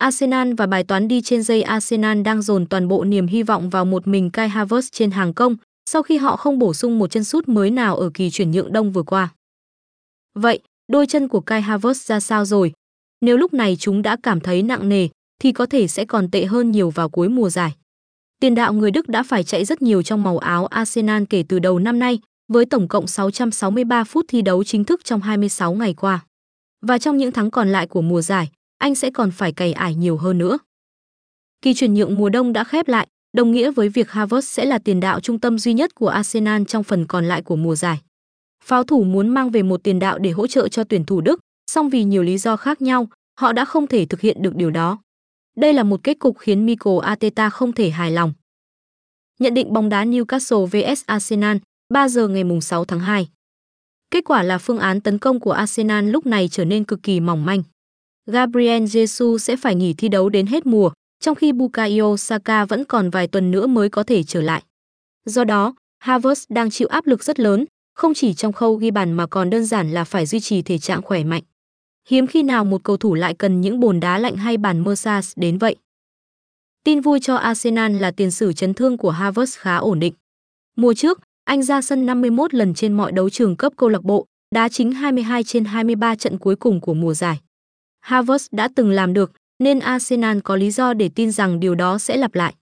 Arsenal và bài toán đi trên dây. Arsenal đang dồn toàn bộ niềm hy vọng vào một mình Kai Havertz trên hàng công, sau khi họ không bổ sung một chân sút mới nào ở kỳ chuyển nhượng đông vừa qua. Vậy, đôi chân của Kai Havertz ra sao rồi? Nếu lúc này chúng đã cảm thấy nặng nề, thì có thể sẽ còn tệ hơn nhiều vào cuối mùa giải. Tiền đạo người Đức đã phải chạy rất nhiều trong màu áo Arsenal kể từ đầu năm nay, với tổng cộng 663 phút thi đấu chính thức trong 26 ngày qua. Và trong những tháng còn lại của mùa giải, anh sẽ còn phải cày ải nhiều hơn nữa. Kỳ chuyển nhượng mùa đông đã khép lại, đồng nghĩa với việc Havertz sẽ là tiền đạo trung tâm duy nhất của Arsenal trong phần còn lại của mùa giải. Pháo thủ muốn mang về một tiền đạo để hỗ trợ cho tuyển thủ Đức, song vì nhiều lý do khác nhau, họ đã không thể thực hiện được điều đó. Đây là một kết cục khiến Mikel Arteta không thể hài lòng. Nhận định bóng đá Newcastle vs Arsenal, 3 giờ ngày 6 tháng 2. Kết quả là phương án tấn công của Arsenal lúc này trở nên cực kỳ mỏng manh. Gabriel Jesus sẽ phải nghỉ thi đấu đến hết mùa, trong khi Bukayo Saka vẫn còn vài tuần nữa mới có thể trở lại. Do đó, Havertz đang chịu áp lực rất lớn, không chỉ trong khâu ghi bàn mà còn đơn giản là phải duy trì thể trạng khỏe mạnh. Hiếm khi nào một cầu thủ lại cần những bồn đá lạnh hay bàn massage đến vậy. Tin vui cho Arsenal là tiền sử chấn thương của Havertz khá ổn định. Mùa trước, anh ra sân 51 lần trên mọi đấu trường cấp câu lạc bộ, đá chính 22 trên 23 trận cuối cùng của mùa giải. Havertz đã từng làm được, nên Arsenal có lý do để tin rằng điều đó sẽ lặp lại.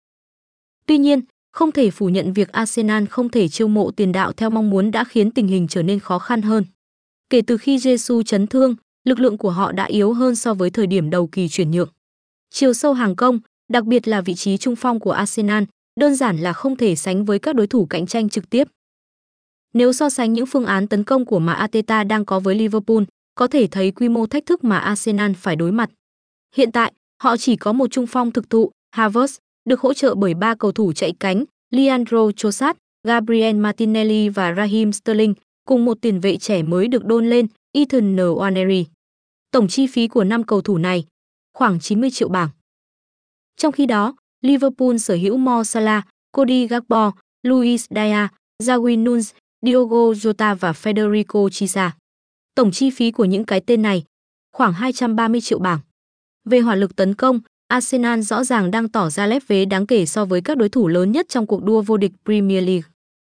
Tuy nhiên, không thể phủ nhận việc Arsenal không thể chiêu mộ tiền đạo theo mong muốn đã khiến tình hình trở nên khó khăn hơn. Kể từ khi Jesus chấn thương, lực lượng của họ đã yếu hơn so với thời điểm đầu kỳ chuyển nhượng. Chiều sâu hàng công, đặc biệt là vị trí trung phong của Arsenal, đơn giản là không thể sánh với các đối thủ cạnh tranh trực tiếp. Nếu so sánh những phương án tấn công của mà Arteta đang có với Liverpool, có thể thấy quy mô thách thức mà Arsenal phải đối mặt. Hiện tại, họ chỉ có một trung phong thực thụ, Havertz, được hỗ trợ bởi 3 cầu thủ chạy cánh, Leandro Trossard, Gabriel Martinelli và Raheem Sterling, cùng một tiền vệ trẻ mới được đôn lên, Ethan Nwaneri. Tổng chi phí của 5 cầu thủ này, khoảng 90 triệu bảng. Trong khi đó, Liverpool sở hữu Mo Salah, Cody Gakpo, Luis Diaz, Darwin Núñez, Diogo Jota và Federico Chiesa. Tổng chi phí của những cái tên này, khoảng 230 triệu bảng. Về hỏa lực tấn công, Arsenal rõ ràng đang tỏ ra lép vế đáng kể so với các đối thủ lớn nhất trong cuộc đua vô địch Premier League.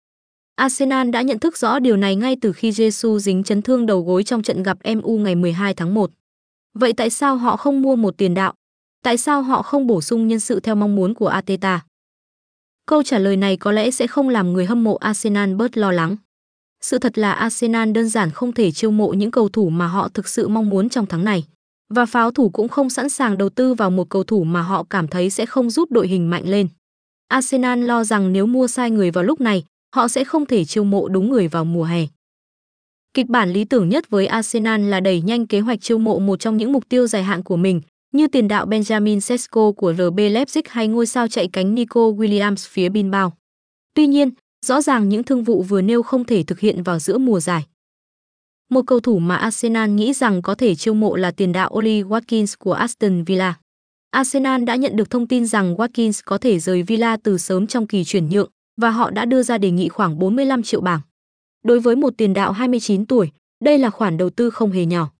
Arsenal đã nhận thức rõ điều này ngay từ khi Jesus dính chấn thương đầu gối trong trận gặp MU ngày 12 tháng 1. Vậy tại sao họ không mua một tiền đạo? Tại sao họ không bổ sung nhân sự theo mong muốn của Arteta? Câu trả lời này có lẽ sẽ không làm người hâm mộ Arsenal bớt lo lắng. Sự thật là Arsenal đơn giản không thể chiêu mộ những cầu thủ mà họ thực sự mong muốn trong tháng này. Và pháo thủ cũng không sẵn sàng đầu tư vào một cầu thủ mà họ cảm thấy sẽ không giúp đội hình mạnh lên. Arsenal lo rằng nếu mua sai người vào lúc này, họ sẽ không thể chiêu mộ đúng người vào mùa hè. Kịch bản lý tưởng nhất với Arsenal là đẩy nhanh kế hoạch chiêu mộ một trong những mục tiêu dài hạn của mình, như tiền đạo Benjamin Sesko của RB Leipzig hay ngôi sao chạy cánh Nico Williams phía Bilbao. Tuy nhiên, rõ ràng những thương vụ vừa nêu không thể thực hiện vào giữa mùa giải. Một cầu thủ mà Arsenal nghĩ rằng có thể chiêu mộ là tiền đạo Oli Watkins của Aston Villa. Arsenal đã nhận được thông tin rằng Watkins có thể rời Villa từ sớm trong kỳ chuyển nhượng và họ đã đưa ra đề nghị khoảng 45 triệu bảng. Đối với một tiền đạo 29 tuổi, đây là khoản đầu tư không hề nhỏ.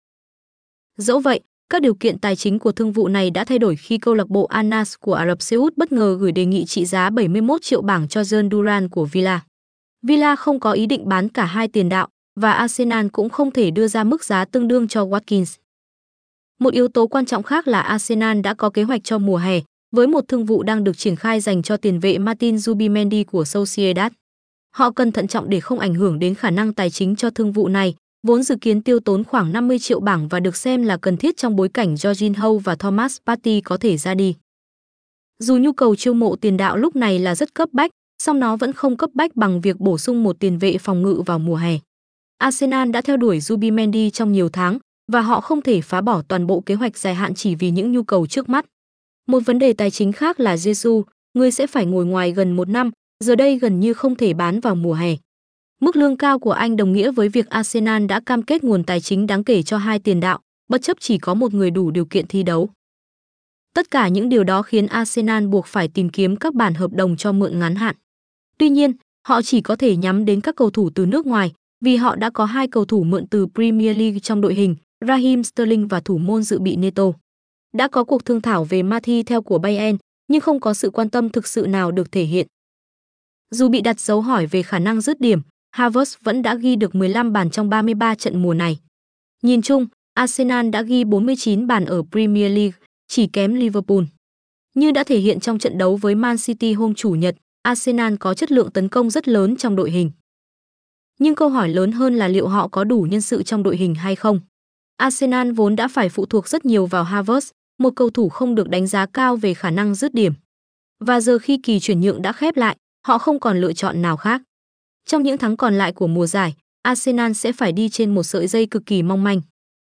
Dẫu vậy, các điều kiện tài chính của thương vụ này đã thay đổi khi câu lạc bộ Al Nassr của Ả Rập Xê Út bất ngờ gửi đề nghị trị giá 71 triệu bảng cho John Duran của Villa. Villa không có ý định bán cả hai tiền đạo và Arsenal cũng không thể đưa ra mức giá tương đương cho Watkins. Một yếu tố quan trọng khác là Arsenal đã có kế hoạch cho mùa hè, với một thương vụ đang được triển khai dành cho tiền vệ Martin Zubimendi của Sociedad. Họ cần thận trọng để không ảnh hưởng đến khả năng tài chính cho thương vụ này, vốn dự kiến tiêu tốn khoảng 50 triệu bảng và được xem là cần thiết trong bối cảnh Jorginho và Thomas Partey có thể ra đi. Dù nhu cầu chiêu mộ tiền đạo lúc này là rất cấp bách, song nó vẫn không cấp bách bằng việc bổ sung một tiền vệ phòng ngự vào mùa hè. Arsenal đã theo đuổi Zubimendi trong nhiều tháng và họ không thể phá bỏ toàn bộ kế hoạch dài hạn chỉ vì những nhu cầu trước mắt. Một vấn đề tài chính khác là Jesus, người sẽ phải ngồi ngoài gần 1 năm, giờ đây gần như không thể bán vào mùa hè. Mức lương cao của anh đồng nghĩa với việc Arsenal đã cam kết nguồn tài chính đáng kể cho hai tiền đạo, bất chấp chỉ có một người đủ điều kiện thi đấu. Tất cả những điều đó khiến Arsenal buộc phải tìm kiếm các bản hợp đồng cho mượn ngắn hạn. Tuy nhiên, họ chỉ có thể nhắm đến các cầu thủ từ nước ngoài, vì họ đã có 2 cầu thủ mượn từ Premier League trong đội hình, Raheem Sterling và thủ môn dự bị Neto. Đã có cuộc thương thảo về Martial của Bayern, nhưng không có sự quan tâm thực sự nào được thể hiện. Dù bị đặt dấu hỏi về khả năng dứt điểm, Havertz vẫn đã ghi được 15 bàn trong 33 trận mùa này. Nhìn chung, Arsenal đã ghi 49 bàn ở Premier League, chỉ kém Liverpool. Như đã thể hiện trong trận đấu với Man City hôm Chủ nhật, Arsenal có chất lượng tấn công rất lớn trong đội hình. Nhưng câu hỏi lớn hơn là liệu họ có đủ nhân sự trong đội hình hay không. Arsenal vốn đã phải phụ thuộc rất nhiều vào Havertz, một cầu thủ không được đánh giá cao về khả năng dứt điểm. Và giờ khi kỳ chuyển nhượng đã khép lại, họ không còn lựa chọn nào khác. Trong những tháng còn lại của mùa giải, Arsenal sẽ phải đi trên một sợi dây cực kỳ mong manh.